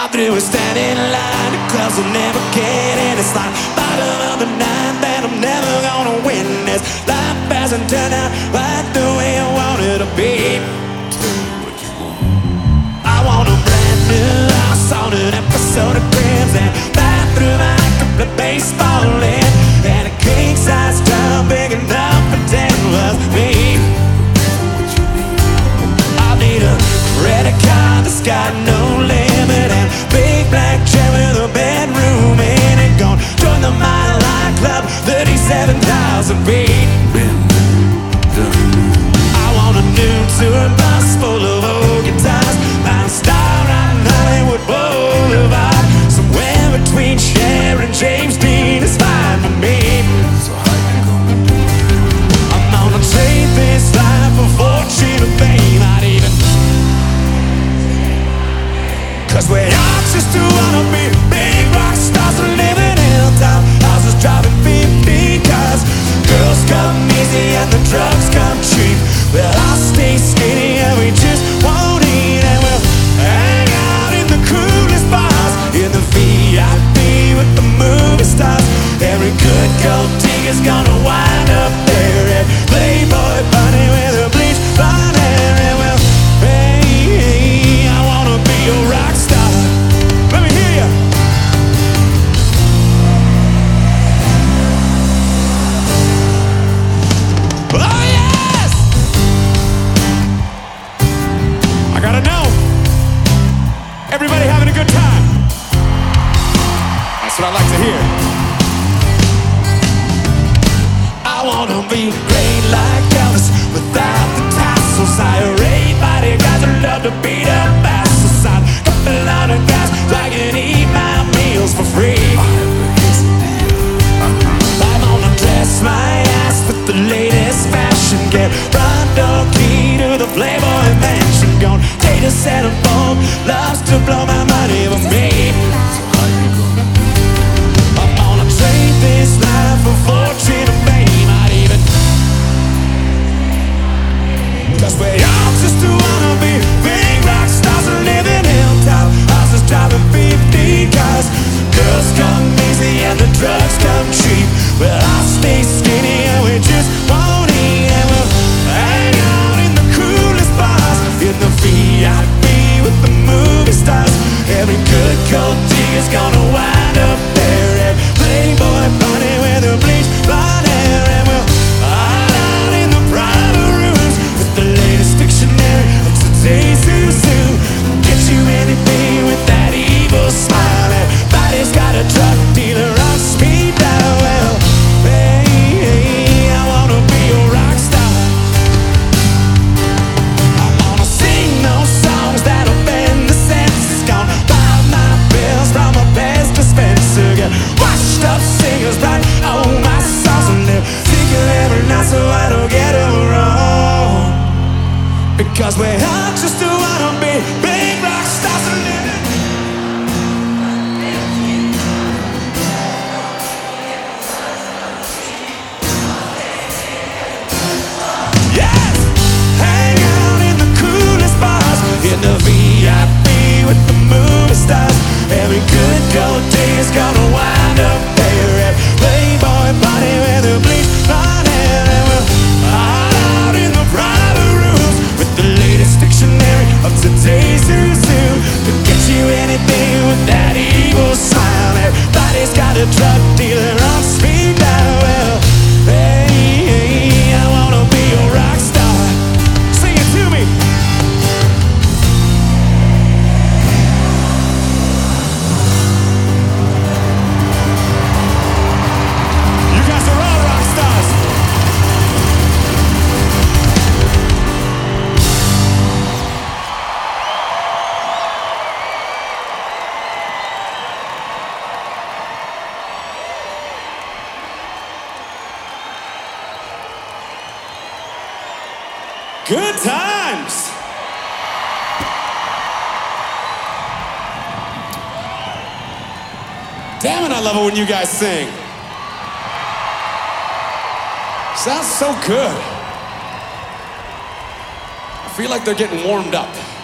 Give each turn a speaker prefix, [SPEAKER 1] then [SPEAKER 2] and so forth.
[SPEAKER 1] through a standing line, the clubs will never get in. It's like bottom of the ninth, and I'm never gonna win this. Life hasn't turned out right the way I wanted to be. I want a brand new house on an episode of Cribs, and bathroom I can play baseball in, and a king size drum big enough for 10 was me. I need a credit card that's got no limit, and big black chair with a bedroom in it. Gonna join the Mile High Club, 37,000 feet. I want a new tour bus full of old guitars, I'm a star on Hollywood Boulevard. Somewhere between Cher and James Dean is fine for me. I'm gonna trade this life for fortune and fame. I'd even, 'cause we all just wanna be big rock stars and living in top houses, driving 50 cars. Girls come easy and the drugs come cheap. Well, I'll stay skinny and we just won't eat, and we'll hang out in the coolest bars, in the VIP with the movie stars. Every good gold digger's gonna wind up there at Playboy Bunny with a bleached blonde hair. And well, hey, I wanna be a rock star. Let me hear ya. Oh yes! I gotta know. Everybody having a good time? That's what I like to hear. I wanna be great like Elvis without the tassels. Hire 8 bodyguards who love to beat up asses. I'd couple lot of guys so I can eat my meals for free. I'm gonna dress my ass with the latest fashion, get front door key to the Playboy Mansion. Gonna date a set of phone, loves to blow my money with me. I'm gonna trade this life for fortune and fame. I'd even, 'cause we all just wanna be big rock stars and living hilltop houses, driving 50 cars. Girls come easy and the drugs come cheap. Well, I'll stay skinny and we just won't eat, and we'll hang out in the coolest bars, in the VIP with the movie stars. Every good gold digger's gonna wind up there at Playboy Bunny with a bleached blonde hair, and we'll hide out in the private rooms with the latest dictionary of today's zoo. Get you anything with that evil smile. Everybody's got a drug dealer on speed dial. Well, hey, I wanna be a rock star. I'm gonna sing those songs that offend the senses. Gonna buy my pills from a Pez dispenser. Get washed up singers write all my songs, and they're singing every night so I don't get it wrong. Because we all just wanna be big rock stars and living. Yes! Hang out in the coolest bars, in the VIP with the movie stars. Every good gold digger's gonna wind up there at Playboy Bunny with a bleached blonde hair, and we'll hide out in the private rooms with the latest dictionary of today's zoo. To get you anything with that evil smile. Everybody's got a drug dealer on speed dial. Well, hey, I wanna be a rock star. Sing it to me. You guys are all rock stars. Good times. Damn it, I love it when you guys sing. Sounds so good. I feel like they're getting warmed up.